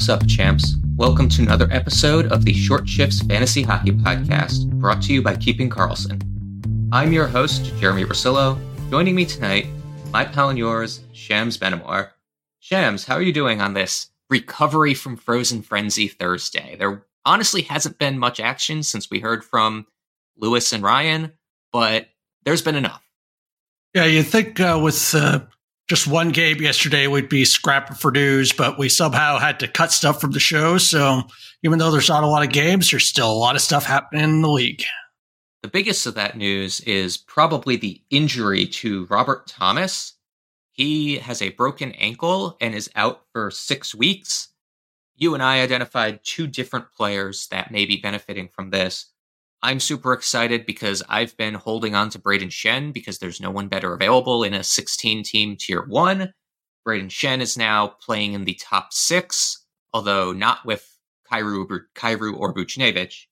What's up, champs? Welcome to another episode of the Short Shifts Fantasy Hockey Podcast, brought to you by Keeping Karlsson. I'm your host, Jeremy Rosillo. Joining me tonight, my pal and yours, Shams Benamor. Shams, how are you doing on this recovery from Frozen Frenzy Thursday? There honestly hasn't been much action since we heard from Lewis and Ryan, but there's been enough. Yeah, you'd think with just one game yesterday, we'd be scrapping for news, but we somehow had to cut stuff from the show. So even though there's not a lot of games, there's still a lot of stuff happening in the league. The biggest of that news is probably the injury to Robert Thomas. He has a broken ankle and is out for 6 weeks. You and I identified two different players that may be benefiting from this. I'm super excited because I've been holding on to Brayden Schenn because there's no one better available in a 16-team Tier 1. Brayden Schenn is now playing in the top 6, although not with Kyrou or Buchnevich.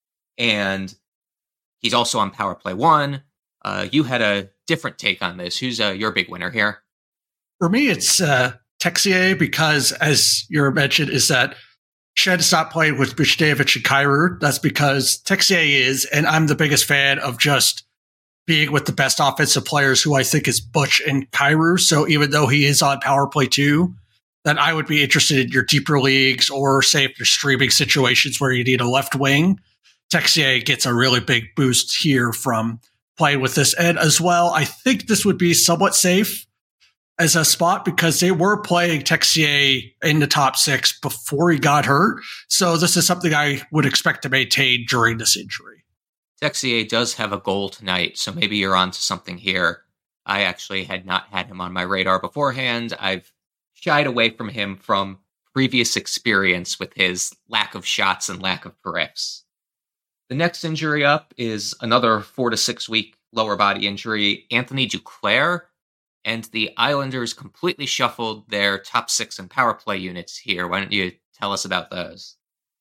And he's also on Power Play 1. You had a different take on this. Who's your big winner here? For me, it's Texier because, as you mentioned, is that Schenn stopped playing with Buchnevich and Kyrou. That's because Texier is, and I'm the biggest fan of just being with the best offensive players who I think is Butch and Kyrou. So even though he is on Power Play 2, then I would be interested in your deeper leagues or say if you're streaming situations where you need a left wing. Texier gets a really big boost here from playing with this. And as well, I think this would be somewhat safe as a spot because they were playing Texier in the top 6 before he got hurt. So this is something I would expect to maintain during this injury. Texier does have a goal tonight, so maybe you're onto something here. I actually had not had him on my radar beforehand. I've shied away from him from previous experience with his lack of shots and lack of periffs. The next injury up is another 4 to 6 week lower body injury, Anthony Duclair. And the Islanders completely shuffled their top 6 and power play units here. Why don't you tell us about those?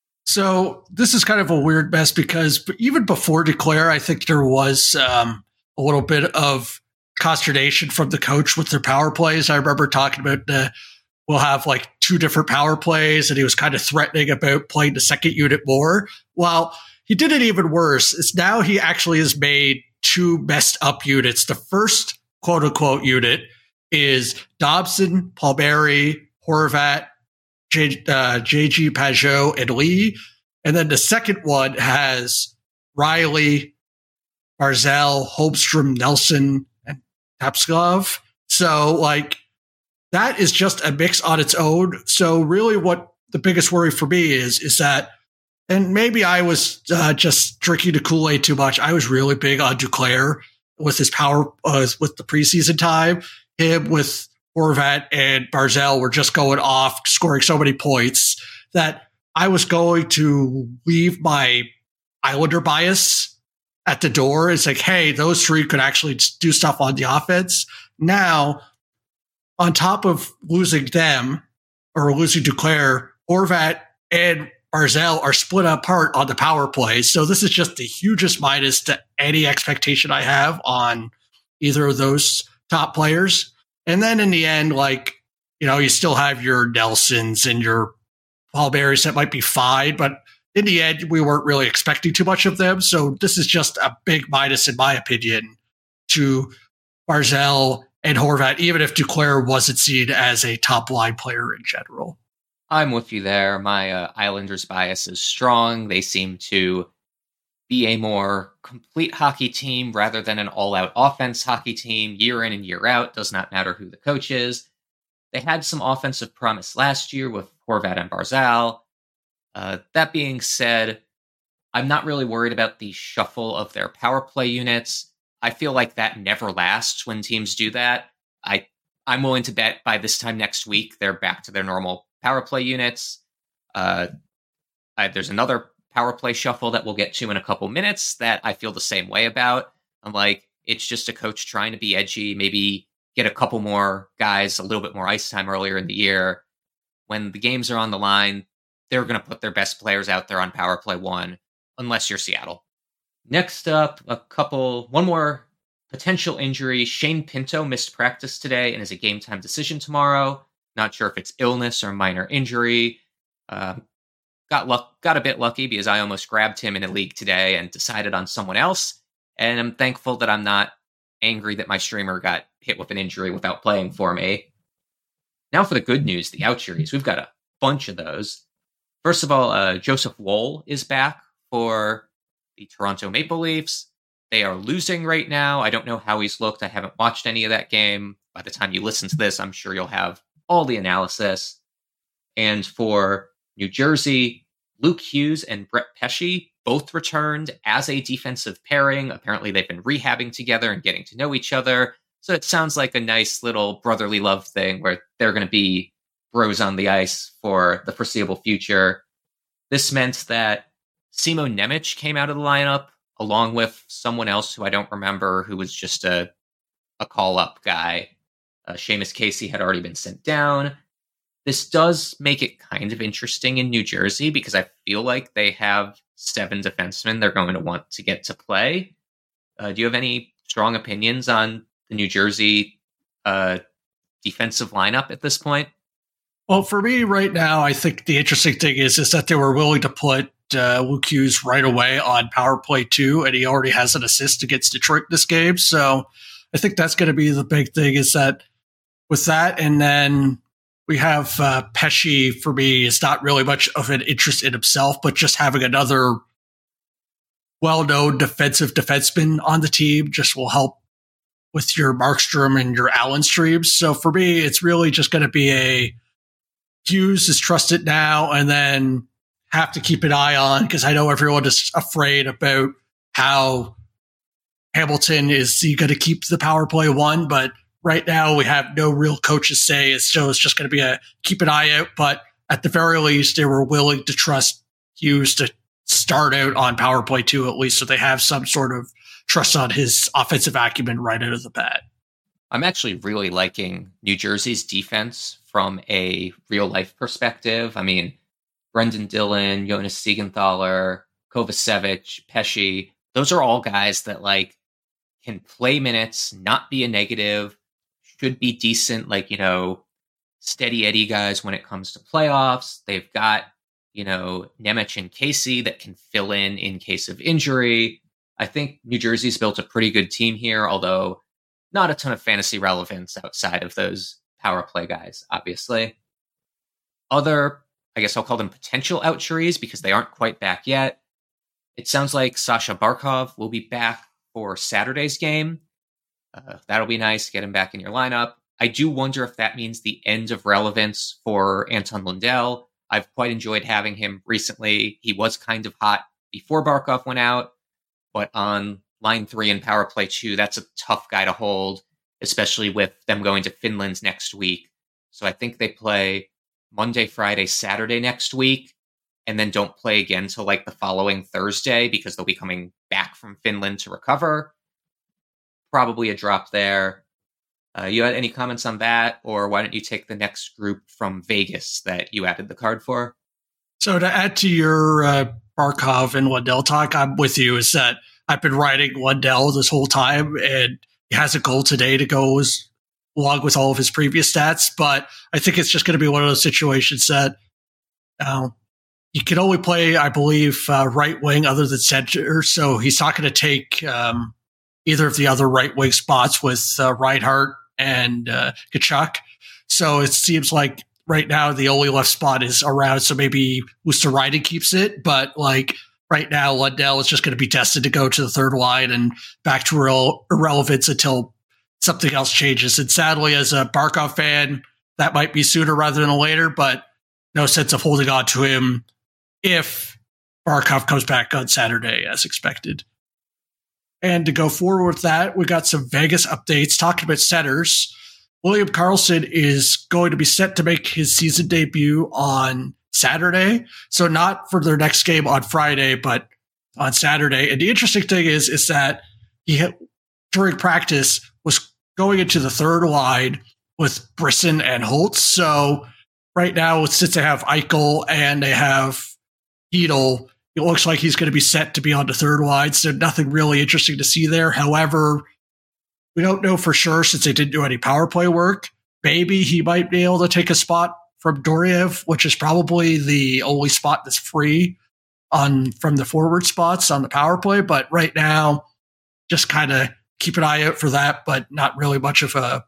So this is kind of a weird mess because even before Duclair, I think there was a little bit of consternation from the coach with their power plays. I remember talking about we'll have like 2 different power plays, and he was kind of threatening about playing the second unit more. Well, he did it even worse. It's now he actually has made 2 messed up units. The first quote-unquote unit is Dobson, Palmieri, Horvat, JG Pajot, and Lee. And then the second one has Riley, Barzal, Holmstrom, Nelson, and Tapskov. So, that is just a mix on its own. So really what the biggest worry for me is that, and maybe I was just drinking the Kool-Aid too much. I was really big on Duclair with his power, with the preseason time. Him with Horvat and Barzal were just going off, scoring so many points that I was going to leave my Islander bias at the door. It's like, hey, those 3 could actually do stuff on the offense. Now, on top of losing them or losing Duclair, Horvat and Barzal are split apart on the power play. So this is just the hugest minus to any expectation I have on either of those top players. And then in the end, you still have your Nelsons and your Palmieris that might be fine, but in the end, we weren't really expecting too much of them. So this is just a big minus, in my opinion, to Barzal and Horvat, even if Duclair wasn't seen as a top line player in general. I'm with you there. My Islanders bias is strong. They seem to be a more complete hockey team rather than an all-out offense hockey team, year in and year out. Does not matter who the coach is. They had some offensive promise last year with Horvat and Barzal. That being said, I'm not really worried about the shuffle of their power play units. I feel like that never lasts when teams do that. I'm willing to bet by this time next week, they're back to their normal power play units. There's another power play shuffle that we'll get to in a couple minutes that I feel the same way about. I'm like, it's just a coach trying to be edgy, maybe get a couple more guys a little bit more ice time earlier in the year. When the games are on the line, they're going to put their best players out there on power play 1, unless you're Seattle. Next up, one more potential injury. Shane Pinto missed practice today and is a game time decision tomorrow. Not sure if it's illness or minor injury. Got a bit lucky because I almost grabbed him in a league today and decided on someone else. And I'm thankful that I'm not angry that my streamer got hit with an injury without playing for me. Now for the good news, the outjuries. We've got a bunch of those. First of all, Joseph Woll is back for the Toronto Maple Leafs. They are losing right now. I don't know how he's looked. I haven't watched any of that game. By the time you listen to this, I'm sure you'll have all the analysis. And for New Jersey, Luke Hughes and Brett Pesce both returned as a defensive pairing. Apparently, they've been rehabbing together and getting to know each other. So it sounds like a nice little brotherly love thing where they're going to be bros on the ice for the foreseeable future. This meant that Simo Nemec came out of the lineup along with someone else who I don't remember, who was just a call-up guy. Seamus Casey had already been sent down. This does make it kind of interesting in New Jersey because I feel like they have 7 defensemen they're going to want to get to play. Do you have any strong opinions on the New Jersey defensive lineup at this point? Well, for me right now, I think the interesting thing is that they were willing to put Luke Hughes right away on power play 2, and he already has an assist against Detroit this game. So I think that's going to be the big thing is that with that, and then we have Pesce, for me, is not really much of an interest in himself, but just having another well-known defensive defenseman on the team just will help with your Markstrom and your Allen streams. So for me, it's really just going to be a Hughes is trusted now, and then have to keep an eye on, because I know everyone is afraid about how Hamilton is he going to keep the power play 1, but right now we have no real coach's say, so it's just going to be a keep an eye out. But at the very least, they were willing to trust Hughes to start out on power play 2 at least, so they have some sort of trust on his offensive acumen right out of the bat. I'm actually really liking New Jersey's defense from a real-life perspective. I mean, Brendan Dillon, Jonas Siegenthaler, Kovacevic, Pesce, those are all guys that, like, can play minutes, not be a negative, should be decent, like, steady Eddie guys when it comes to playoffs. They've got, Nemec and Casey that can fill in case of injury. I think New Jersey's built a pretty good team here, although not a ton of fantasy relevance outside of those power play guys, obviously. Other, I guess I'll call them potential outjuries because they aren't quite back yet. It sounds like Sasha Barkov will be back for Saturday's game. That'll be nice. Get him back in your lineup. I do wonder if that means the end of relevance for Anton Lundell. I've quite enjoyed having him recently. He was kind of hot before Barkov went out, but on line 3 and power play 2, that's a tough guy to hold, especially with them going to Finland next week. So I think they play Monday, Friday, Saturday next week, and then don't play again till like the following Thursday because they'll be coming back from Finland to recover. Probably a drop there. You had any comments on that, or why don't you take the next group from Vegas that you added the card for? So to add to your Barkov and Lundell talk, I'm with you, is that I've been riding Lundell this whole time, and he has a goal today to go along with all of his previous stats. But I think it's just going to be one of those situations that he can only play, I believe, right wing other than center. So he's not going to take either of the other right wing spots with Reinhart and Tkachuk. So it seems like right now the only left spot is around. So maybe Luostarinen keeps it, but like right now Lundell is just going to be destined to go to the third line and back to irrelevance until something else changes. And sadly, as a Barkov fan, that might be sooner rather than later, but no sense of holding on to him if Barkov comes back on Saturday as expected. And to go forward with that, we got some Vegas updates talking about centers. William Karlsson is going to be set to make his season debut on Saturday. So not for their next game on Friday, but on Saturday. And the interesting thing is that he, during practice, was going into the third line with Brisson and Holtz. So right now, since they have Eichel and they have Hedl, it looks like he's going to be set to be on the third line. So nothing really interesting to see there. However, we don't know for sure since they didn't do any power play work. Maybe he might be able to take a spot from Doriev, which is probably the only spot that's free from the forward spots on the power play. But right now, just kind of keep an eye out for that, but not really much of a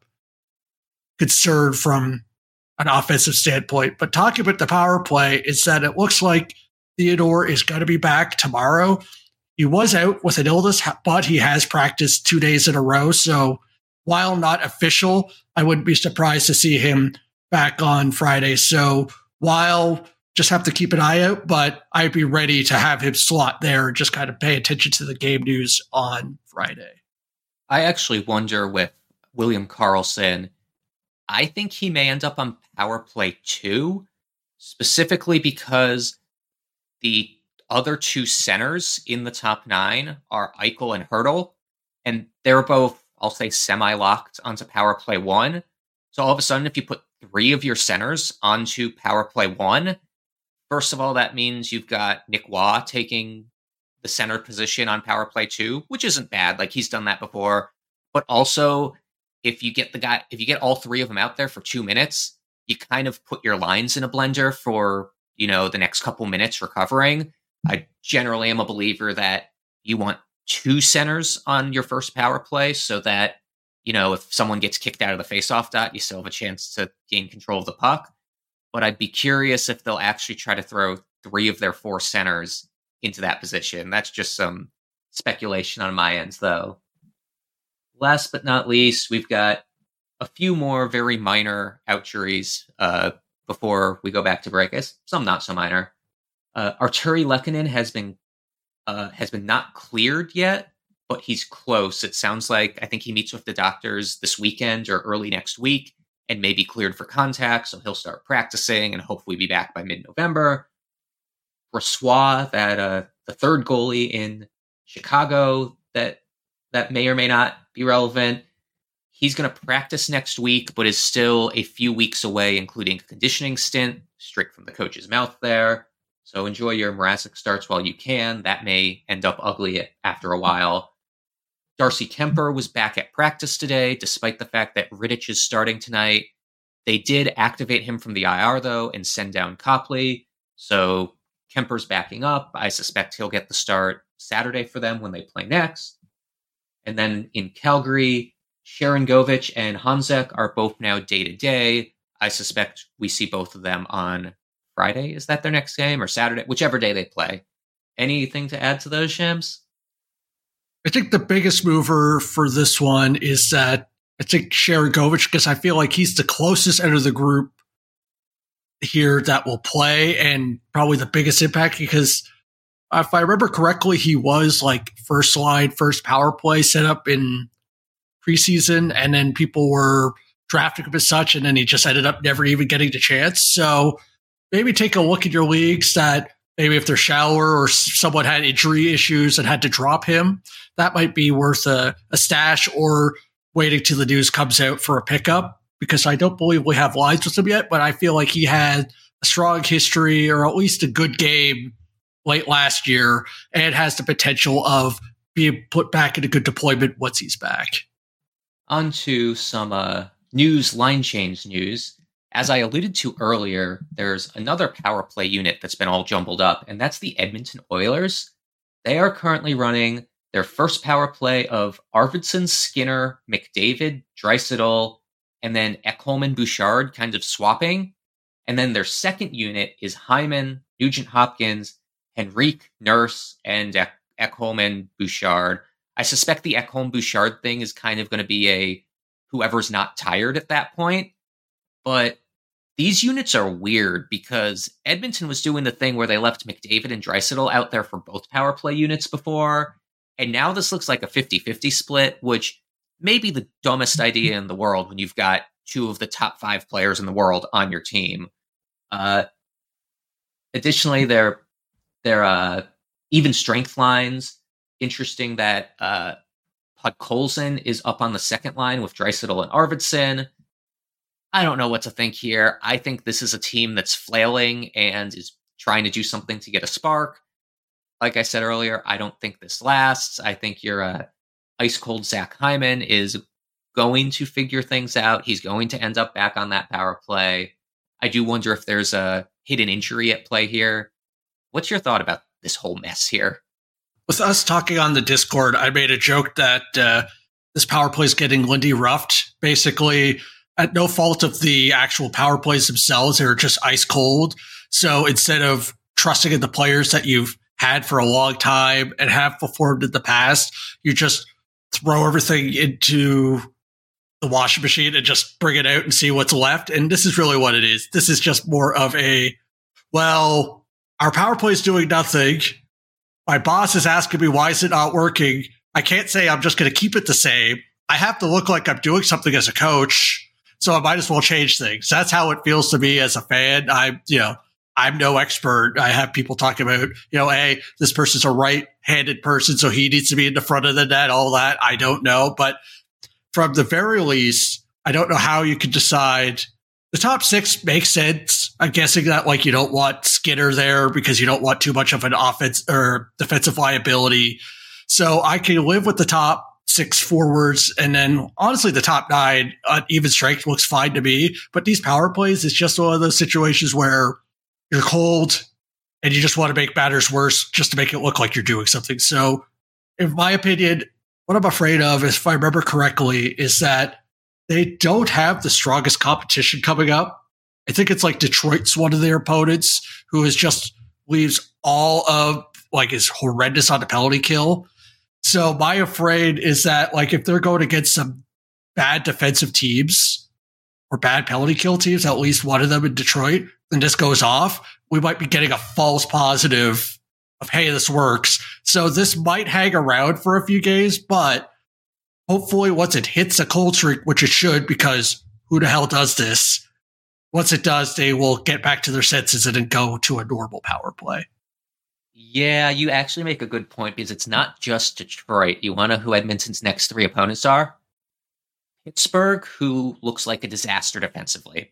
concern from an offensive standpoint. But talking about the power play is that it looks like Theodore is going to be back tomorrow. He was out with an illness, but he has practiced 2 days in a row. So while not official, I wouldn't be surprised to see him back on Friday. So while just have to keep an eye out, but I'd be ready to have him slot there and just kind of pay attention to the game news on Friday. I actually wonder with William Karlsson, I think he may end up on power play 2, specifically because the other 2 centers in the top 9 are Eichel and Hertl, and they're both, I'll say, semi-locked onto power play 1. So all of a sudden, if you put 3 of your centers onto power play 1, first of all, that means you've got Nick Waugh taking the center position on power play 2, which isn't bad. Like, he's done that before. But also, if you get all 3 of them out there for 2 minutes, you kind of put your lines in a blender for, the next couple minutes recovering. I generally am a believer that you want 2 centers on your first power play so that, if someone gets kicked out of the faceoff dot, you still have a chance to gain control of the puck. But I'd be curious if they'll actually try to throw 3 of their 4 centers into that position. That's just some speculation on my end, though. Last but not least, we've got a few more very minor outjuries before we go back to break. Some not so minor. Arturi Lehkonen has been not cleared yet, but he's close. It sounds like, I think he meets with the doctors this weekend or early next week and may be cleared for contact, so he'll start practicing and hopefully be back by mid-November. Brossoit, the third goalie in Chicago that may or may not be relevant, he's going to practice next week, but is still a few weeks away, including a conditioning stint, straight from the coach's mouth there. So enjoy your Mrazek starts while you can. That may end up ugly after a while. Darcy Kemper was back at practice today, despite the fact that Rittich is starting tonight. They did activate him from the IR, though, and send down Copley. So Kemper's backing up. I suspect he'll get the start Saturday for them when they play next. And then in Calgary, Sharon Govich and Hanzek are both now day-to-day. I suspect we see both of them on Friday. Is that their next game? Or Saturday? Whichever day they play. Anything to add to those, Shams? I think the biggest mover for this one is that I think Sharon Govich, because I feel like he's the closest out of the group here that will play and probably the biggest impact, because if I remember correctly, he was like first line, first power play set up in preseason, and then people were drafting him as such, and then he just ended up never even getting the chance. So maybe take a look at your leagues that maybe if they're shallower or someone had injury issues and had to drop him, that might be worth a stash, or waiting till the news comes out for a pickup, because I don't believe we have lines with him yet, but I feel like he had a strong history or at least a good game late last year and has the potential of being put back in a good deployment once he's back. On to some line change news. As I alluded to earlier, there's another power play unit that's been all jumbled up, and that's the Edmonton Oilers. They are currently running their first power play of Arvidsson, Skinner, McDavid, Draisaitl, and then Ekholm and Bouchard kind of swapping. And then their second unit is Hyman, Nugent Hopkins, Henrique, Nurse, and Ekholm and Bouchard. I suspect the Ekholm Bouchard thing is kind of going to be a whoever's not tired at that point. But these units are weird because Edmonton was doing the thing where they left McDavid and Draisaitl out there for both power play units before. And now this looks like a 50-50 split, which may be the dumbest idea in the world when you've got 2 of the top 5 players in the world on your team. Additionally, their even strength lines. Interesting that Podkolzin is up on the second line with Draisaitl and Arvidsson. I don't know what to think here. I think this is a team that's flailing and is trying to do something to get a spark. Like I said earlier, I don't think this lasts. I think your ice-cold Zach Hyman is going to figure things out. He's going to end up back on that power play. I do wonder if there's a hidden injury at play here. What's your thought about this whole mess here? With us talking on the Discord, I made a joke that this power play is getting Lindy roughed. Basically, at no fault of the actual power plays themselves, they're just ice cold. So instead of trusting in the players that you've had for a long time and have performed in the past, you just throw everything into the washing machine and just bring it out and see what's left. And this is really what it is. This is just more of a, well, our power play is doing nothing. My boss is asking me, why is it not working? I can't say I'm just going to keep it the same. I have to look like I'm doing something as a coach, so I might as well change things. That's how it feels to me as a fan. I'm no expert. I have people talking about, hey, this person's a right-handed person, so he needs to be in the front of the net, all that. I don't know. But from the very least, I don't know how you could decide. The top six makes sense. I'm guessing that you don't want Skinner there because you don't want too much of an offense or defensive liability. So I can live with the top six forwards, and then honestly, the top nine even strength looks fine to me. But these power plays, it's just one of those situations where you're cold and you just want to make matters worse just to make it look like you're doing something. So, in my opinion, what I'm afraid of, if I remember correctly, is that they don't have the strongest competition coming up. I think it's Detroit's one of their opponents who is just leaves all of is horrendous on the penalty kill. So my afraid is that if they're going against some bad defensive teams or bad penalty kill teams, at least one of them in Detroit, and this goes off, we might be getting a false positive of, hey, this works. So this might hang around for a few games, but hopefully once it hits a cold streak, which it should, because who the hell does this? Once it does, they will get back to their senses and then go to a normal power play. Yeah, you actually make a good point because it's not just Detroit. You want to know who Edmonton's next three opponents are? Pittsburgh, who looks like a disaster defensively.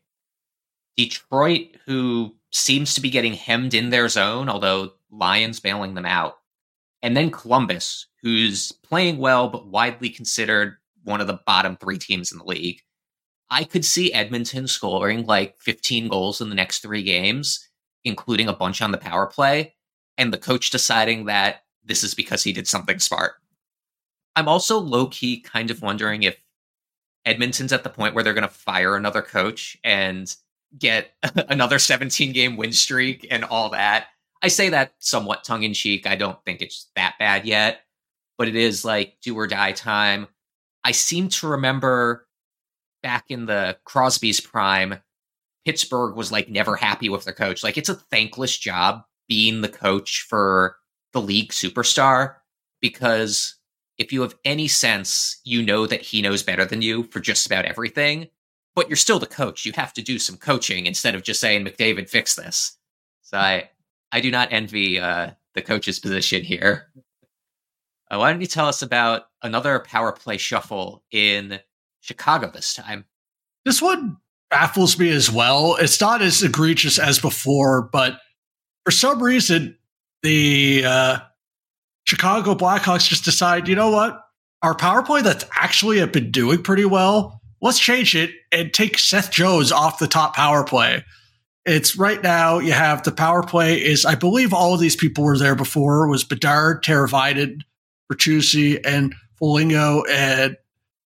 Detroit, who seems to be getting hemmed in their zone, although Lions bailing them out. And then Columbus, who's playing well, but widely considered one of the bottom three teams in the league. I could see Edmonton scoring 15 goals in the next three games, including a bunch on the power play, and the coach deciding that this is because he did something smart. I'm also low-key kind of wondering if Edmonton's at the point where they're going to fire another coach and get another 17-game win streak and all that. I say that somewhat tongue-in-cheek. I don't think it's that bad yet, but it is do or die time. I seem to remember back in the Crosby's prime, Pittsburgh was never happy with their coach. It's a thankless job being the coach for the league superstar, because if you have any sense, you know that he knows better than you for just about everything, but you're still the coach. You have to do some coaching instead of just saying, McDavid, fix this. So I do not envy the coach's position here. Why don't you tell us about another power play shuffle in Chicago this time? This one baffles me as well. It's not as egregious as before, but for some reason, the Chicago Blackhawks just decide, you know what? Our power play that's actually have been doing pretty well, let's change it and take Seth Jones off the top power play. It's right now, you have the power play is, I believe all of these people were there before. It was Bedard, Teravainen, Bertuzzi, and Foligno, and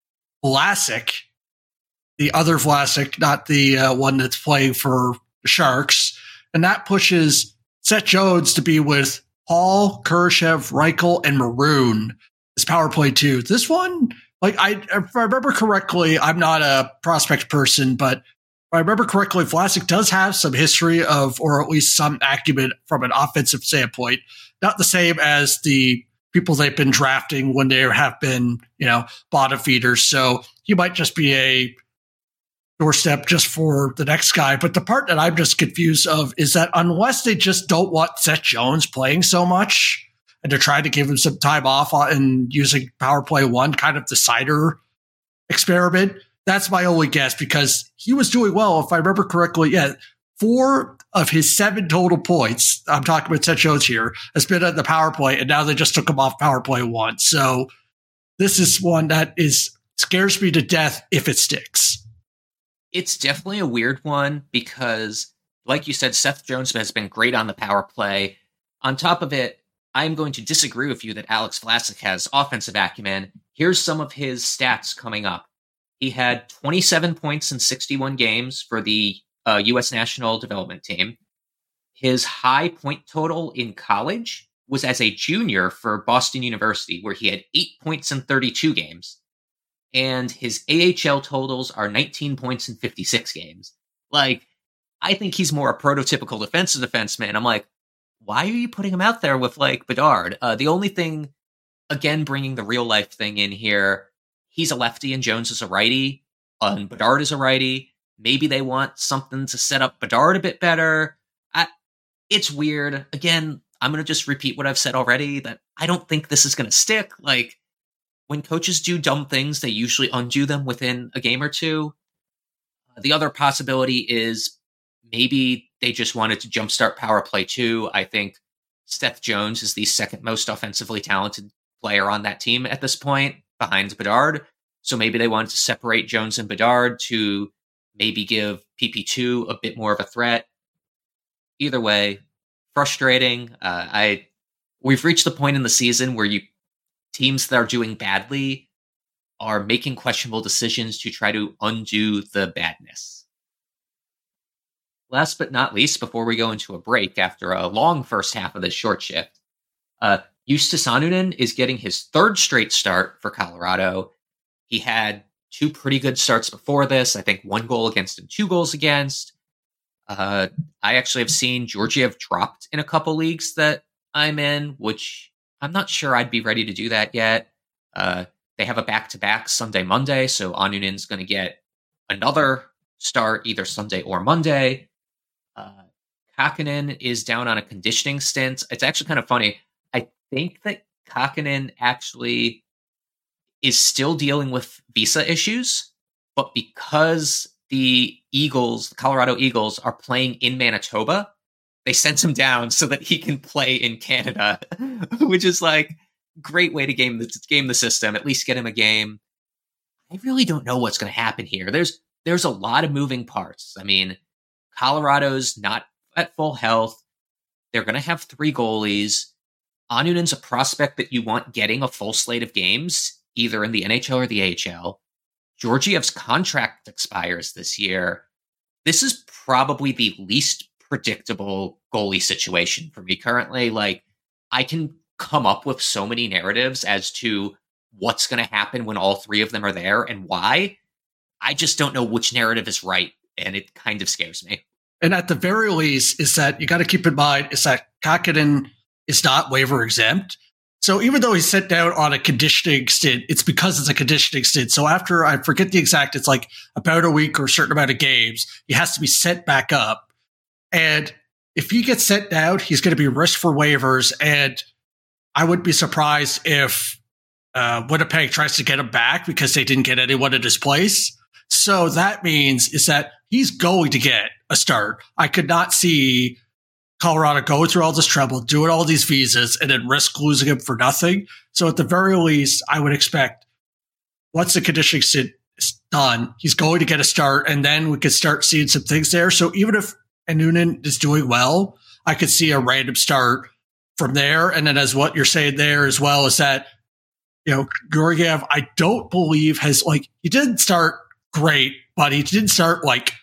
Vlasic. The other Vlasic, not the one that's playing for the Sharks. And that pushes Seth Jones to be with Hall, Kurashev, Reichel, and Maroon as power play 2. This one, if I remember correctly, I'm not a prospect person, but if I remember correctly, Vlasic does have some history of, or at least some acumen from an offensive standpoint. Not the same as the people they've been drafting when they have been, bottom feeders. So he might just be a doorstep just for the next guy. But the part that I'm just confused of is that unless they just don't want Seth Jones playing so much and they're trying to give him some time off and using power play 1, kind of the cider experiment, that's my only guess, because he was doing well. If I remember correctly, 4 of his 7 total points, I'm talking about Seth Jones here, has been at the power play, and now they just took him off power play 1. So this is one that scares me to death if it sticks. It's definitely a weird one because, like you said, Seth Jones has been great on the power play. On top of it, I'm going to disagree with you that Alex Vlasic has offensive acumen. Here's some of his stats coming up. He had 27 points in 61 games for the U.S. national development team. His high point total in college was as a junior for Boston University, where he had 8 points in 32 games. And his AHL totals are 19 points in 56 games. Like, I think he's more a prototypical defensive defenseman. I'm like, why are you putting him out there with, like, Bedard? The only thing, again, bringing the real life thing in here, he's a lefty and Jones is a righty, and Bedard is a righty. Maybe they want something to set up Bedard a bit better. It's weird. Again, I'm going to just repeat what I've said already, that I don't think this is going to stick. Like, when coaches do dumb things, they usually undo them within a game or two. The other possibility is maybe they just wanted to jumpstart power play too. I think Seth Jones is the second most offensively talented player on that team at this point, behind Bedard. So maybe they wanted to separate Jones and Bedard to maybe give PP2 a bit more of a threat. Either way, frustrating. We've reached the point in the season where teams that are doing badly are making questionable decisions to try to undo the badness. Last but not least, before we go into a break after a long first half of this short shift, Justus Annunen is getting his third straight start for Colorado. He had 2 pretty good starts before this. I think 1 goal against and 2 goals against. I actually have seen Georgiev dropped in a couple leagues that I'm in, which I'm not sure I'd be ready to do that yet. They have a back-to-back Sunday, Monday, so Annunen's going to get another start either Sunday or Monday. Kakkonen is down on a conditioning stint. It's actually kind of funny. I think that Kakkonen actually is still dealing with visa issues, but because the Colorado Eagles, are playing in Manitoba, they sent him down so that he can play in Canada, which is like great way to game the system, at least get him a game. I really don't know what's going to happen here. There's a lot of moving parts. I mean, Colorado's not at full health. They're going to have 3 goalies. Annunen's a prospect that you want getting a full slate of games, either in the NHL or the AHL. Georgiev's contract expires this year. This is probably the least predictable goalie situation for me currently. Like, I can come up with so many narratives as to what's going to happen when all 3 of them are there and why. I just don't know which narrative is right, and it kind of scares me. And at the very least, is that you got to keep in mind is that Kakkonen is not waiver exempt. So even though he's sent down on a conditioning stint, it's because it's a conditioning stint. So after, I forget the exact, it's like about a week or a certain amount of games, he has to be sent back up. And if he gets sent down, he's going to be risked for waivers. And I wouldn't be surprised if Winnipeg tries to get him back because they didn't get anyone in his place. So that means is that he's going to get a start. I could not see Colorado going through all this trouble, doing all these visas, and then risk losing him for nothing. So at the very least, I would expect once the conditioning stint is done, he's going to get a start, and then we could start seeing some things there. So even if Annunen is doing well, I could see a random start from there. And then as what you're saying there as well is that, Georgiev, I don't believe has he didn't start great, but he didn't start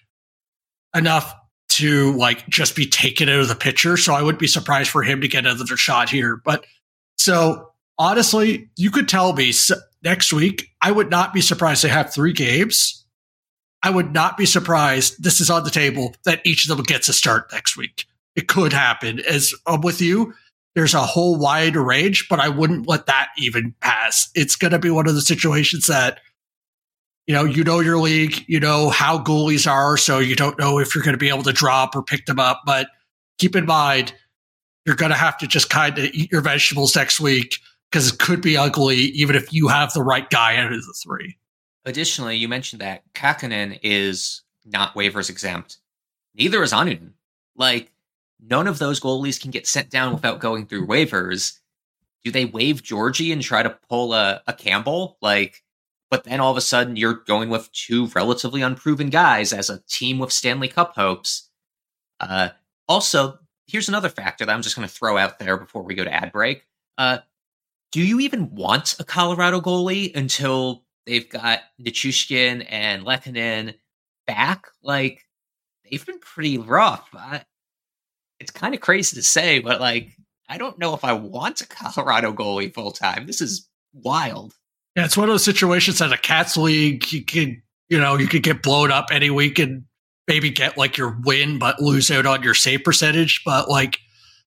enough to just be taken out of the picture. So I wouldn't be surprised for him to get another shot here. But so honestly, you could tell me next week, I would not be surprised to have 3 games. I would not be surprised, this is on the table, that each of them gets a start next week. It could happen. As I'm with you, there's a whole wide range, but I wouldn't let that even pass. It's going to be one of the situations that you know your league, you know how goalies are, so you don't know if you're going to be able to drop or pick them up. But keep in mind, you're going to have to just kind of eat your vegetables next week because it could be ugly, even if you have the right guy out of the 3. Additionally, you mentioned that Kakkonen is not waivers exempt. Neither is Annunen. None of those goalies can get sent down without going through waivers. Do they waive Georgie and try to pull a Campbell? But then all of a sudden, you're going with two relatively unproven guys as a team with Stanley Cup hopes. Also, here's another factor that I'm just going to throw out there before we go to ad break. Do you even want a Colorado goalie until they've got Nichushkin and Lehkonen back? Like, they've been pretty rough. It's kind of crazy to say, but like, I don't know if I want a Colorado goalie full time. This is wild. Yeah, it's one of those situations that a Cats league, you could get blown up any week and maybe get like your win, but lose out on your save percentage. But like,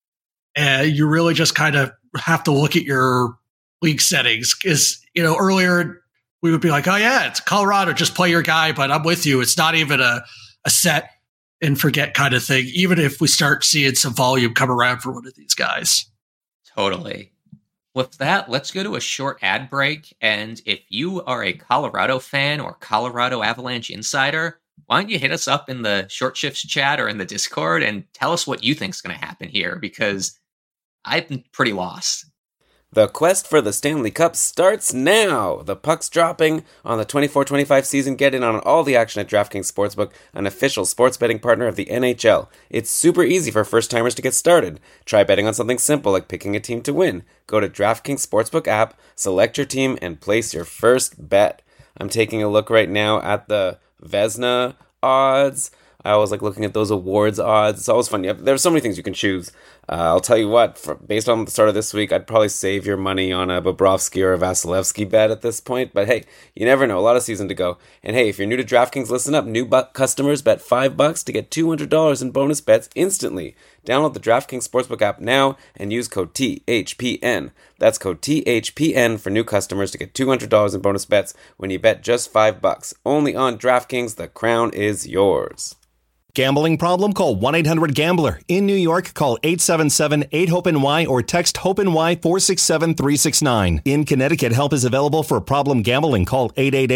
you really just kind of have to look at your league settings because, earlier we would be like, oh yeah, it's Colorado, just play your guy. But I'm with you. It's not even a set and forget kind of thing, even if we start seeing some volume come around for one of these guys. Totally. With that, let's go to a short ad break. And if you are a Colorado fan or Colorado Avalanche insider, why don't you hit us up in the Short Shifts chat or in the Discord and tell us what you think is going to happen here, because I've been pretty lost. The quest for the Stanley Cup starts now! The puck's dropping on the 24-25 season. Get in on all the action at DraftKings Sportsbook, an official sports betting partner of the NHL. It's super easy for first-timers to get started. Try betting on something simple like picking a team to win. Go to DraftKings Sportsbook app, select your team, and place your first bet. I'm taking a look right now at the Vezina odds. I always like looking at those awards odds. It's always fun. There's so many things you can choose. I'll tell you what, based on the start of this week, I'd probably save your money on a Bobrovsky or a Vasilevsky bet at this point. But hey, you never know. A lot of season to go. And hey, if you're new to DraftKings, listen up. New customers bet $5 to get $200 in bonus bets instantly. Download the DraftKings Sportsbook app now and use code THPN. That's code THPN for new customers to get $200 in bonus bets when you bet just $5. Only on DraftKings. The crown is yours. Gambling problem? Call 1-800-GAMBLER. In New York, call 877-8-HOPE-NY or text HOPE-NY 467-369. In Connecticut, help is available for problem gambling. Call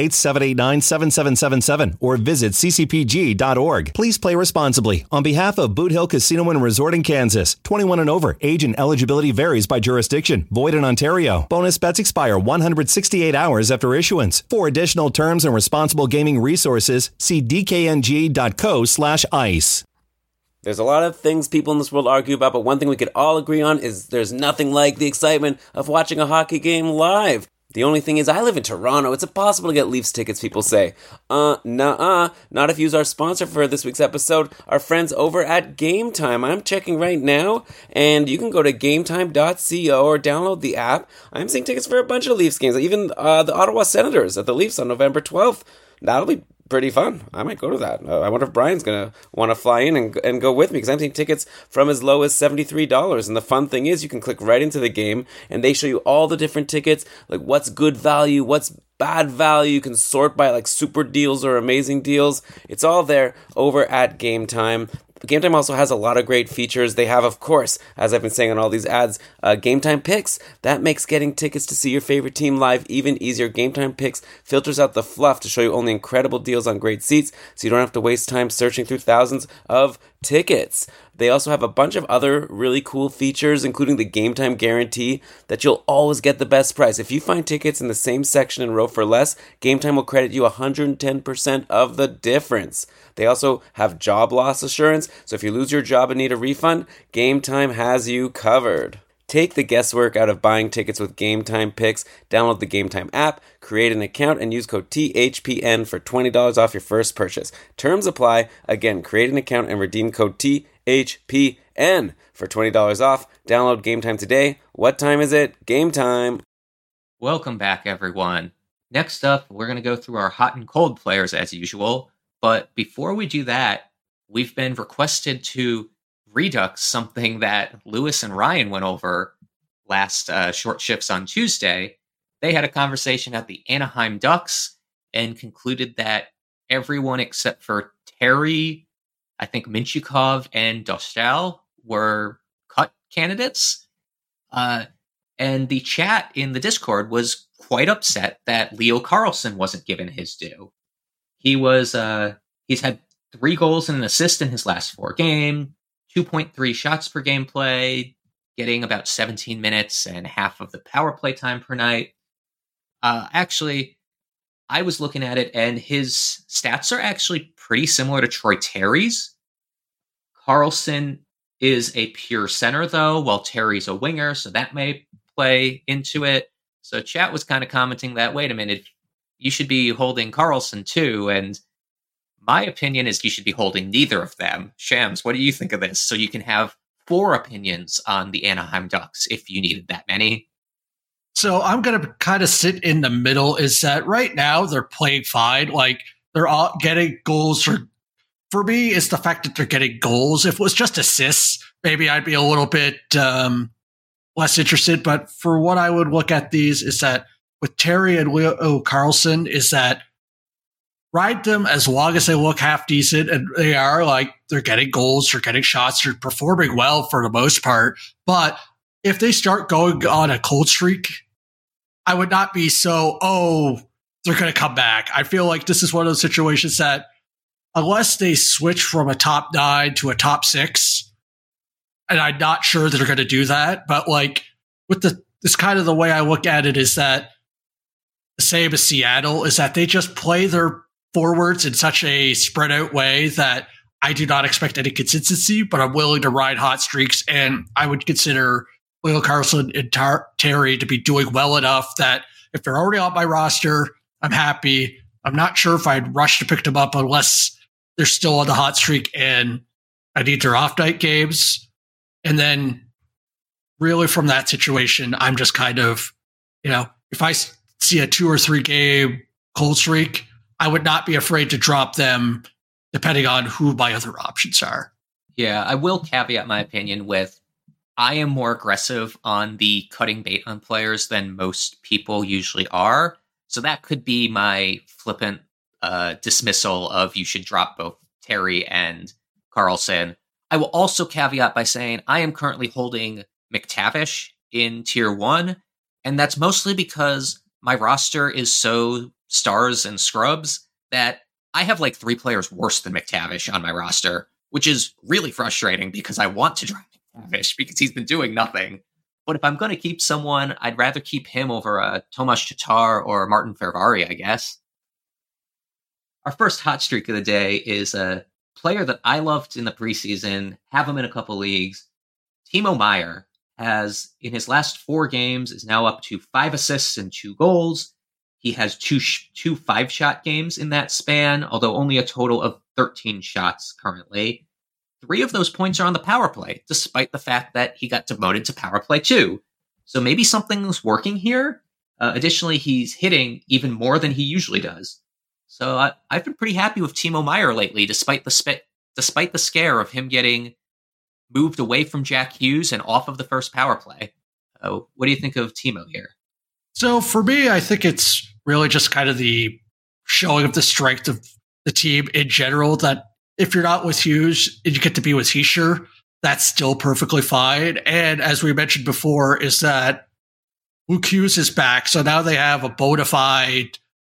888-789-7777 or visit ccpg.org. Please play responsibly. On behalf of Boot Hill Casino and Resort in Kansas, 21 and over. Age and eligibility varies by jurisdiction. Void in Ontario. Bonus bets expire 168 hours after issuance. For additional terms and responsible gaming resources, see dkng.co/ice. There's a lot of things people in this world argue about, but one thing we could all agree on is there's nothing like the excitement of watching a hockey game live. The only thing is, I live in Toronto. It's impossible to get Leafs tickets, people say. Not if you use our sponsor for this week's episode, our friends over at Game Time. I'm checking right now, and you can go to gametime.co or download the app. I'm seeing tickets for a bunch of Leafs games, even the Ottawa Senators at the Leafs on November 12th. That'll be pretty fun. I might go to that. I wonder if Brian's going to want to fly in and go with me, because I'm seeing tickets from as low as $73. And the fun thing is you can click right into the game and they show you all the different tickets, like what's good value, what's bad value. You can sort by like super deals or amazing deals. It's all there over at Game Time. Game Time also has a lot of great features. They have, of course, as I've been saying on all these ads, Game Time Picks. That makes getting tickets to see your favorite team live even easier. Game Time Picks filters out the fluff to show you only incredible deals on great seats, so you don't have to waste time searching through thousands of tickets. They also have a bunch of other really cool features, including the Game Time Guarantee, that you'll always get the best price. If you find tickets in the same section and row for less, Game Time will credit you 110% of the difference. They also have job loss assurance, so if you lose your job and need a refund, Game Time has you covered. Take the guesswork out of buying tickets with Game Time Picks. Download the Game Time app, create an account, and use code THPN for $20 off your first purchase. Terms apply. Again, create an account and redeem code THPN for $20 off. Download Game Time today. What time is it? Game time. Welcome back, everyone. Next up, we're going to go through our hot and cold players as usual. But before we do that, we've been requested to redux something that Lewis and Ryan went over last Short Shifts on Tuesday. They had a conversation at the Anaheim Ducks and concluded that everyone except for Terry, I think Minchukov, and Dostal were cut candidates. And the chat in the Discord was quite upset that Leo Carlsson wasn't given his due. He's had 3 goals and an assist in his last 4 games, 2.3 shots per game play, getting about 17 minutes and half of the power play time per night. Actually, I was looking at it, and his stats are actually pretty similar to Troy Terry's. Karlsson is a pure center, though, while Terry's a winger, so that may play into it. So chat was kind of commenting that, wait a minute, you should be holding Karlsson too, and my opinion is you should be holding neither of them. Shams, what do you think of this? So you can have 4 opinions on the Anaheim Ducks if you needed that many. So I'm going to kind of sit in the middle, is that right now they're playing fine. Like, they're all getting goals. For me, it's the fact that they're getting goals. If it was just assists, maybe I'd be a little bit less interested. But for what I would look at these is that with Terry and Leo Karlsson is that ride them as long as they look half decent, and they are, like, they're getting goals, they're getting shots, they're performing well for the most part. But if they start going on a cold streak, I would not be so, they're going to come back. I feel like this is one of those situations that unless they switch from a top 9 to a top 6, and I'm not sure that they're going to do that, but like with this kind of the way I look at it is that the same as Seattle is that they just play their forwards in such a spread out way that I do not expect any consistency, but I'm willing to ride hot streaks. And I would consider Leo Karlsson and Terry to be doing well enough that if they're already on my roster, I'm happy. I'm not sure if I'd rush to pick them up unless they're still on the hot streak and I need their off night games. And then really from that situation, I'm just kind of, if I see a 2 or 3 game cold streak, I would not be afraid to drop them depending on who my other options are. Yeah, I will caveat my opinion with I am more aggressive on the cutting bait on players than most people usually are. So that could be my flippant dismissal of you should drop both Terry and Karlsson. I will also caveat by saying I am currently holding McTavish in tier 1, and that's mostly because my roster is so stars and scrubs that I have like 3 players worse than McTavish on my roster, which is really frustrating because I want to drop McTavish because he's been doing nothing. But if I'm going to keep someone, I'd rather keep him over Tomas Tatar or Martin Fervari, I guess. Our first hot streak of the day is a player that I loved in the preseason, have him in a couple leagues. Timo Meier has, in his last 4 games, is now up to 5 assists and 2 goals. He has two 5-shot games in that span, although only a total of 13 shots currently. 3 of those points are on the power play, despite the fact that he got demoted to power play 2. So maybe something's working here. Additionally, he's hitting even more than he usually does. So I've been pretty happy with Timo Meier lately, despite the scare of him getting moved away from Jack Hughes and off of the first power play. What do you think of Timo here? So for me, I think it's really just kind of the showing of the strength of the team in general, that if you're not with Hughes and you get to be with Hischier, that's still perfectly fine. And as we mentioned before, is that Luke Hughes is back. So now they have a bona fide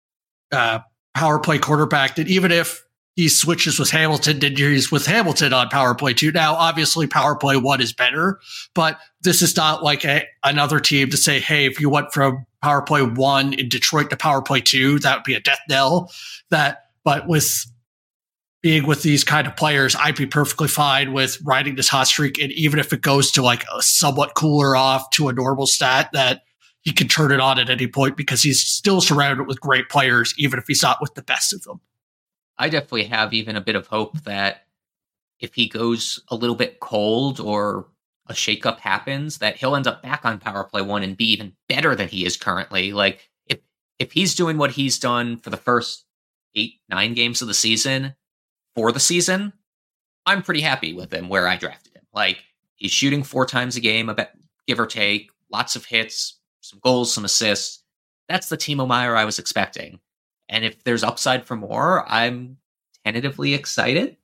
power play quarterback that even if he switches with Hamilton, then he's with Hamilton on power play 2. Now, obviously, power play 1 is better, but this is not like another team to say, hey, if you went from power play 1 in Detroit to power play 2, that would be a death knell. But with being with these kind of players, I'd be perfectly fine with riding this hot streak. And even if it goes to like a somewhat cooler off to a normal stat, that he can turn it on at any point because he's still surrounded with great players, even if he's not with the best of them. I definitely have even a bit of hope that if he goes a little bit cold or a shakeup happens, that he'll end up back on power play 1 and be even better than he is currently. Like if he's doing what he's done for the first 8-9 games of the season for the season, I'm pretty happy with him where I drafted him. Like he's shooting 4 times a game, about give or take, lots of hits, some goals, some assists. That's the Timo Meier I was expecting. And if there's upside for more, I'm tentatively excited.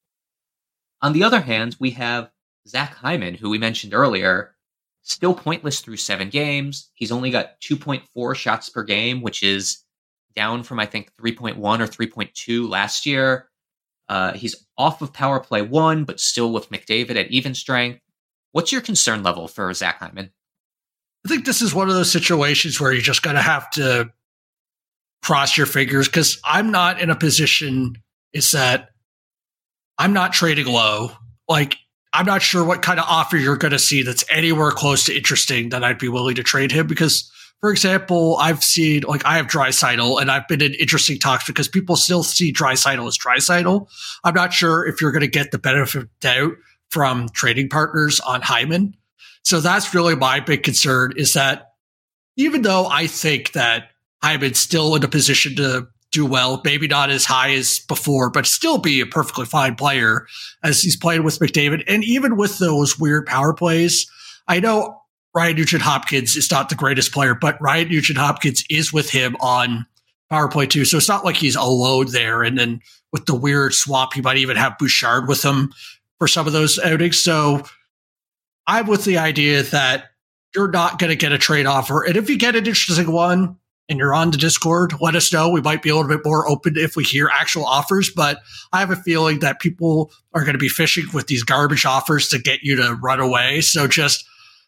On the other hand, we have Zach Hyman, who we mentioned earlier, still pointless through 7 games. He's only got 2.4 shots per game, which is down from, I think, 3.1 or 3.2 last year. He's off of power play 1, but still with McDavid at even strength. What's your concern level for Zach Hyman? I think this is one of those situations where you're just going to have to cross your fingers, because I'm not in a position is that I'm not trading low. Like, I'm not sure what kind of offer you're going to see that's anywhere close to interesting that I'd be willing to trade him. Because, for example, I've seen, like, I have Draisaitl, and I've been in interesting talks because people still see Draisaitl as Draisaitl. I'm not sure if you're going to get the benefit of doubt from trading partners on Hyman. So that's really my big concern, is that even though I think that Hyman's still in a position to do well, maybe not as high as before, but still be a perfectly fine player as he's playing with McDavid. And even with those weird power plays, I know Ryan Nugent-Hopkins is not the greatest player, but Ryan Nugent-Hopkins is with him on power play too. So it's not like he's alone there. And then with the weird swap, he might even have Bouchard with him for some of those outings. So I'm with the idea that you're not going to get a trade offer. And if you get an interesting one, and you're on the Discord, let us know. We might be a little bit more open if we hear actual offers, but I have a feeling that people are going to be fishing with these garbage offers to get you to run away. So just,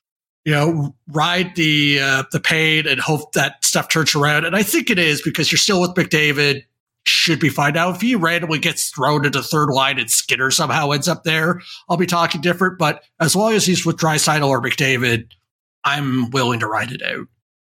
ride the pain and hope that stuff turns around. And I think it is, because you're still with McDavid. Should be fine. Now, if he randomly gets thrown into third line and Skinner somehow ends up there, I'll be talking different. But as long as he's with Draisaitl or McDavid, I'm willing to ride it out.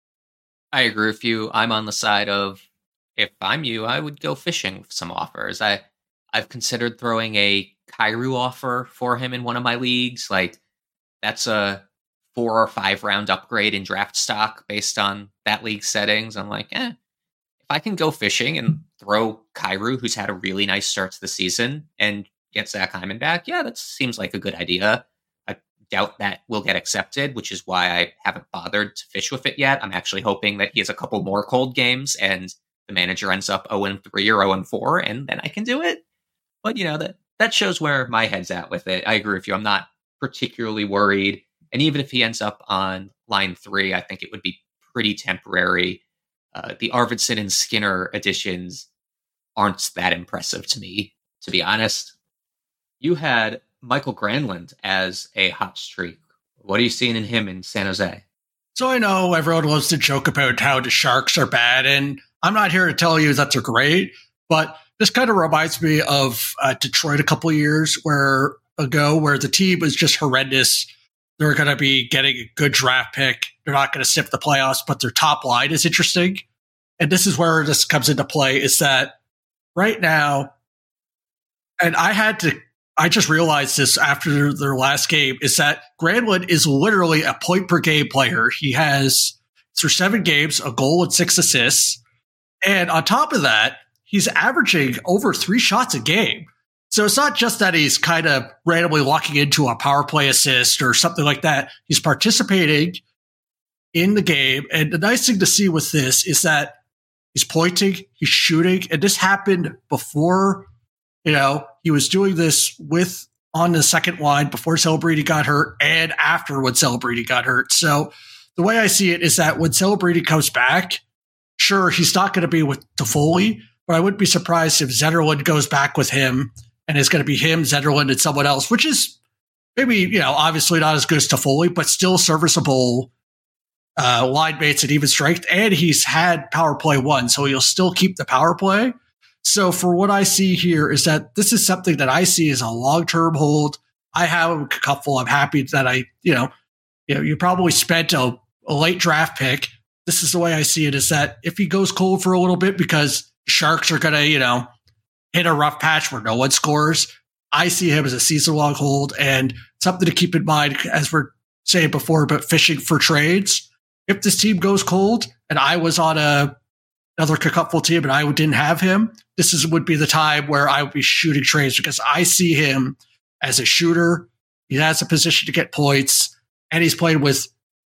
I agree with you. I'm on the side of, if I'm you, I would go fishing with some offers. I've considered throwing a Kyrou offer for him in one of my leagues. Like, that's a 4 or 5 round upgrade in draft stock based on that league settings. I'm like, if I can go fishing and throw Kyrou, who's had a really nice start to the season, and get Zach Hyman back, that seems like a good idea. Doubt that will get accepted, which is why I haven't bothered to fish with it yet. I'm actually hoping that he has a couple more cold games and the manager ends up 0-3 or 0-4, and then I can do it. But, that shows where my head's at with it. I agree with you. I'm not particularly worried. And even if he ends up on line 3, I think it would be pretty temporary. The Arvidsson and Skinner additions aren't that impressive to me, to be honest. You had Michael Granlund as a hot streak. What are you seeing in him in San Jose? So I know everyone loves to joke about how the Sharks are bad, and I'm not here to tell you that they're great, but this kind of reminds me of Detroit a couple of years ago where the team was just horrendous. They're going to be getting a good draft pick. They're not going to sip the playoffs, but their top line is interesting. And this is where this comes into play, is that right now, and I just realized this after their last game, is that Granlund is literally a point per game player. He has, through 7 games, a goal and 6 assists. And on top of that, he's averaging over 3 shots a game. So it's not just that he's kind of randomly locking into a power play assist or something like that. He's participating in the game. And the nice thing to see with this is that he's pointing, he's shooting. And this happened before, he was doing this on the second line before Celebrity got hurt and after when Celebrity got hurt. So the way I see it is that when Celebrity comes back, sure, he's not going to be with Toffoli, but I wouldn't be surprised if Zetterlund goes back with him and it's going to be him, Zetterlund, and someone else, which is maybe, obviously not as good as Toffoli, but still serviceable line mates at even strength. And he's had power play 1, so he'll still keep the power play. So for what I see here is that this is something that I see as a long-term hold. I have a couple. I'm happy that you probably spent a late draft pick. This is the way I see it, is that if he goes cold for a little bit because Sharks are going to, hit a rough patch where no one scores, I see him as a season-long hold, and something to keep in mind, as we're saying before, about fishing for trades. If this team goes cold and I was on another cupful team and I didn't have him, would be the time where I would be shooting trades, because I see him as a shooter. He has a position to get points, and he's played with,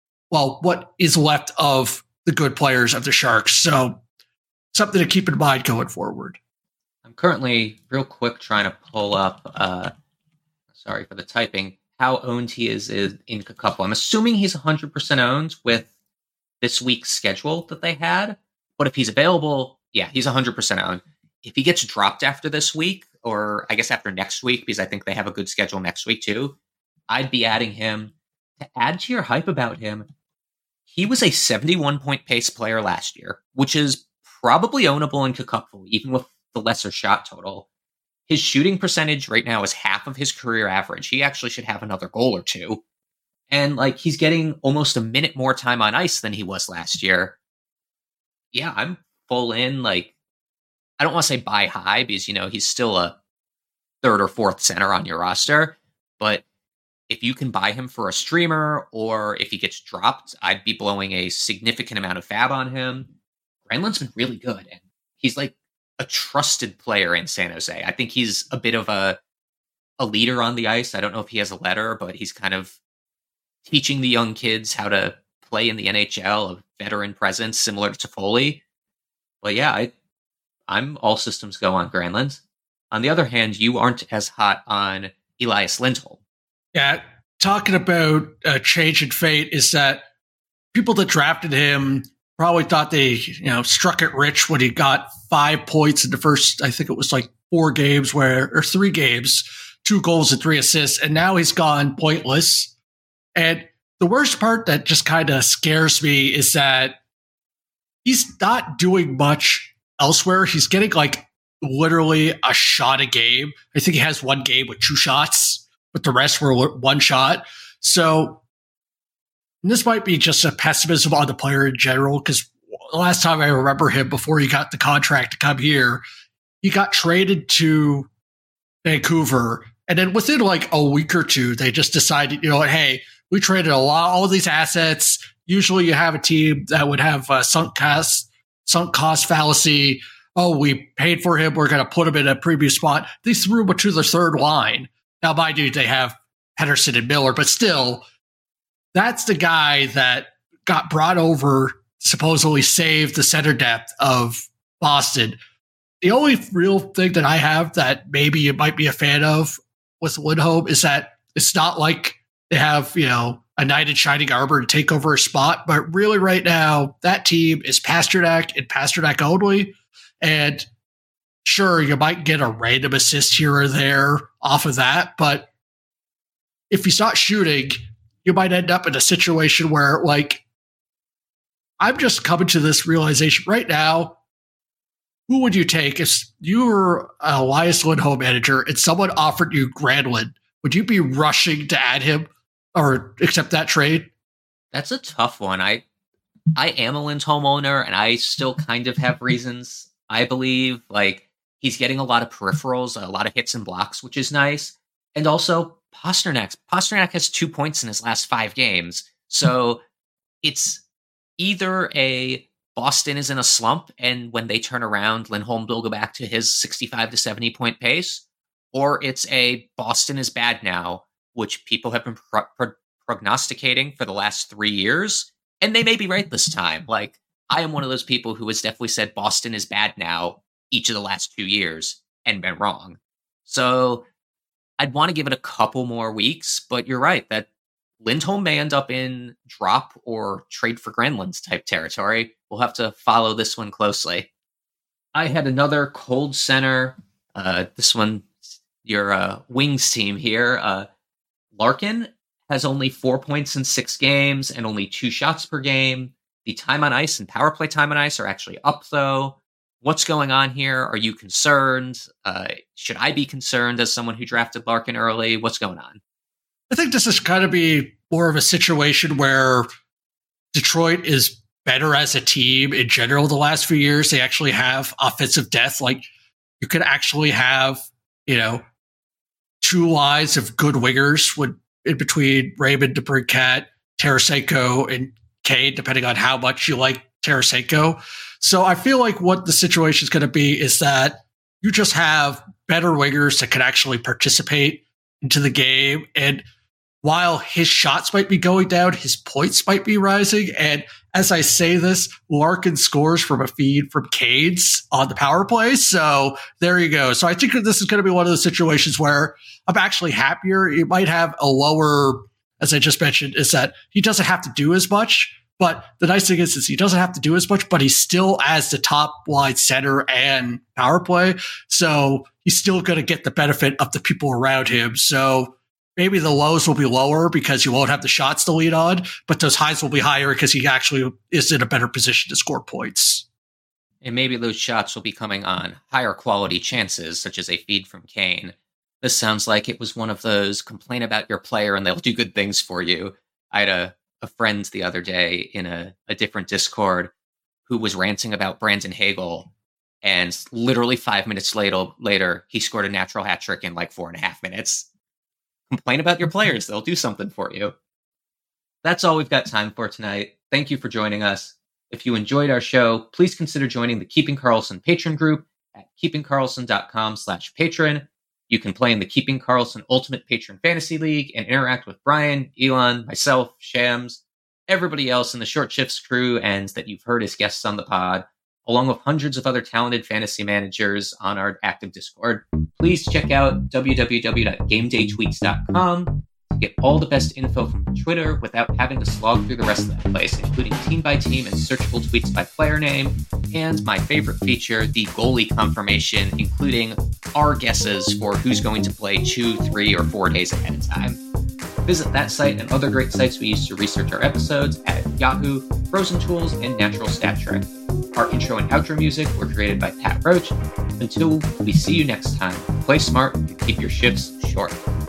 what is left of the good players of the Sharks. So something to keep in mind going forward. I'm currently, real quick, trying to pull up, sorry for the typing, how owned he is in Cupful. I'm assuming he's 100% owned with this week's schedule that they had. But if he's available, he's 100% owned. If he gets dropped after this week, or I guess after next week, because I think they have a good schedule next week too, I'd be adding him. To add to your hype about him, he was a 71-point pace player last year, which is probably ownable in Cupful, even with the lesser shot total. His shooting percentage right now is half of his career average. He actually should have another goal or two. And like, he's getting almost a minute more time on ice than he was last year. Yeah, I'm full in. Like, I don't want to say buy high because, he's still a third or fourth center on your roster. But if you can buy him for a streamer, or if he gets dropped, I'd be blowing a significant amount of fab on him. Granlund's been really good, and he's like a trusted player in San Jose. I think he's a bit of a leader on the ice. I don't know if he has a letter, but he's kind of teaching the young kids how to play in the NHL, a veteran presence similar to Toffoli. But yeah, I'm all systems go on Granlund. On the other hand, you aren't as hot on Elias Lindholm. Yeah, talking about a change in fate is that people that drafted him probably thought they, struck it rich when he got 5 points in the first, I think it was like 3 games, 2 goals and 3 assists, and now he's gone pointless. And the worst part that just kind of scares me is that he's not doing much elsewhere. He's getting like literally a shot a game. I think he has 1 game with 2 shots, but the rest were 1 shot. So this might be just a pessimism on the player in general, because the last time I remember him before he got the contract to come here, he got traded to Vancouver. And then within like a week or two, they just decided, hey, we traded all of these assets. Usually you have a team that would have sunk cost fallacy. Oh, we paid for him. We're going to put him in a previous spot. They threw him to the third line. Now, mind you, they have Pettersson and Miller, but still, that's the guy that got brought over, supposedly saved the center depth of Boston. The only real thing that I have that maybe you might be a fan of with Lindholm is that it's not like they have, a knight in shining armor to take over a spot, but really right now, that team is Pasternak and Pasternak only. And sure, you might get a random assist here or there off of that, but if he's not shooting, you might end up in a situation where, like, I'm just coming to this realization right now. Who would you take if you were an Elias Lindholm manager and someone offered you Granlund? Would you be rushing to add him or accept that trade? That's a tough one. I am a Lindholm owner, and I still kind of have reasons. I believe, like, he's getting a lot of peripherals, a lot of hits and blocks, which is nice. And also, Pasternak has 2 points in his last 5 games. So it's either a Boston is in a slump, and when they turn around, Lindholm will go back to his 65 to 70 point pace, or it's a Boston is bad now, which people have been prognosticating for the last 3 years. And they may be right this time. Like, I am one of those people who has definitely said Boston is bad now each of the last 2 years and been wrong. So I'd want to give it a couple more weeks, but you're right that Lindholm may end up in drop or trade for Granlund's type territory. We'll have to follow this one closely. I had another cold center. This one, your Wings team here. Larkin has only 4 points in 6 games and only 2 shots per game. The time on ice and power play time on ice are actually up, though. What's going on here? Are you concerned? Should I be concerned as someone who drafted Larkin early? What's going on? I think this is kind of be more of a situation where Detroit is better as a team in general the last few years. They actually have offensive depth. Like, you could actually have, 2 lines of good wingers in between Raymond, DeBrincat, Tarasenko, and Kane, depending on how much you like Tarasenko. So I feel like what the situation is going to be is that you just have better wingers that can actually participate into the game. And while his shots might be going down, his points might be rising. And as I say this, Larkin scores from a feed from Canes on the power play. So there you go. So I think this is going to be one of those situations where I'm actually happier. You might have a lower, as I just mentioned, is that he doesn't have to do as much. But the nice thing is he doesn't have to do as much, but he's still as the top line center and power play. So he's still going to get the benefit of the people around him. So maybe the lows will be lower because you won't have the shots to lead on, but those highs will be higher because he actually is in a better position to score points. And maybe those shots will be coming on higher quality chances, such as a feed from Kane. This sounds like it was one of those complain about your player and they'll do good things for you. I had a friend the other day in a different Discord who was ranting about Brandon Hagel, and literally 5 minutes later, he scored a natural hat trick in like 4.5 minutes. Complain about your players. They'll do something for you. That's all we've got time for tonight. Thank you for joining us. If you enjoyed our show, please consider joining the Keeping Karlsson patron group at keepingkarlsson.com/patron. You can play in the Keeping Karlsson Ultimate Patron Fantasy League and interact with Brian, Elon, myself, Shams, everybody else in the Short Shifts crew, and that you've heard as guests on the pod, along with hundreds of other talented fantasy managers on our active Discord. Please check out www.gamedaytweets.com to get all the best info from Twitter without having to slog through the rest of that place, including team by team and searchable tweets by player name, and my favorite feature, the goalie confirmation, including our guesses for who's going to play 2, 3, or 4 days ahead of time. Visit that site and other great sites we use to research our episodes at Yahoo, Frozen Tools, and Natural Stat Trick. Our intro and outro music were created by Pat Roach. Until we see you next time, play smart and keep your shifts short.